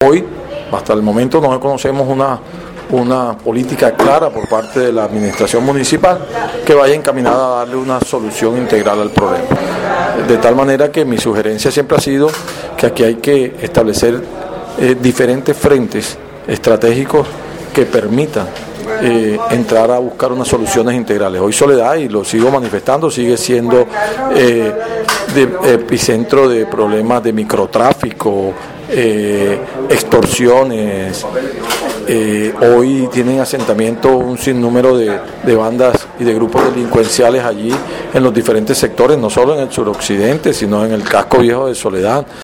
Hoy, hasta el momento, no conocemos una política clara por parte de la administración municipal que vaya encaminada a darle una solución integral al problema. De tal manera que mi sugerencia siempre ha sido que aquí hay que establecer diferentes frentes estratégicos que permitan entrar a buscar unas soluciones integrales. Hoy Soledad, y lo sigo manifestando, sigue siendo epicentro de problemas de microtráfico, extorsiones. Hoy tienen asentamiento un sinnúmero de bandas y de grupos delincuenciales allí en los diferentes sectores, no solo en el suroccidente, sino en el casco viejo de Soledad.